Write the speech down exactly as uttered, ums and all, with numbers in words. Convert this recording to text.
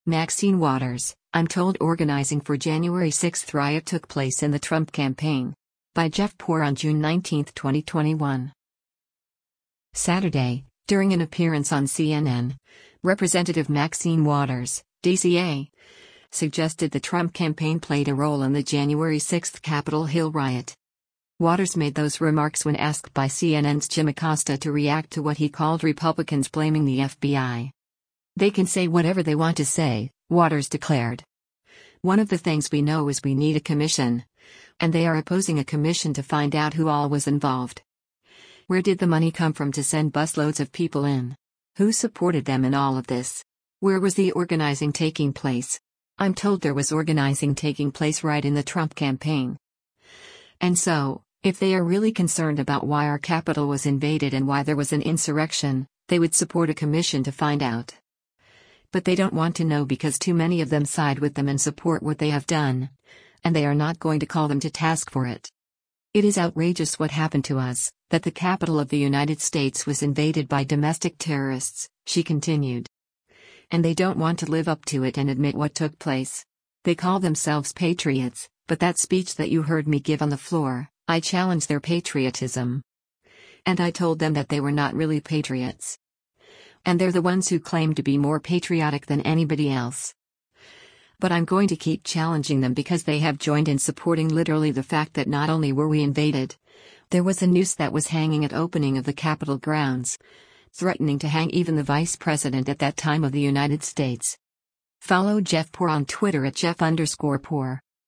Maxine Waters, I'm told organizing for January sixth riot took place in the Trump campaign. By Jeff Poor on June nineteenth, twenty twenty-one. Saturday, during an appearance on C N N, Representative Maxine Waters, D C A, suggested the Trump campaign played a role in the January sixth Capitol Hill riot. Waters made those remarks when asked by C N N's Jim Acosta to react to what he called Republicans blaming the F B I. They can say whatever they want to say, Waters declared. One of the things we know is we need a commission. And they are opposing a commission to find out who all was involved. Where did the money come from to send busloads of people in? Who supported them in all of this? Where was the organizing taking place? I'm told there was organizing taking place right in the Trump campaign. And so, if they are really concerned about why our Capitol was invaded and why there was an insurrection, they would support a commission to find out. But they don't want to know because too many of them side with them and support what they have done. And they are not going to call them to task for it. It is outrageous what happened to us, that the capital of the United States was invaded by domestic terrorists, she continued. And they don't want to live up to it and admit what took place. They call themselves patriots, but that speech that you heard me give on the floor, I challenged their patriotism. And I told them that they were not really patriots. And they're the ones who claim to be more patriotic than anybody else. But I'm going to keep challenging them because they have joined in supporting literally the fact that not only were we invaded, there was a noose that was hanging at opening of the Capitol grounds, threatening to hang even the Vice President at that time of the United States. Follow Jeff Poor on Twitter at Jeff underscore Poor.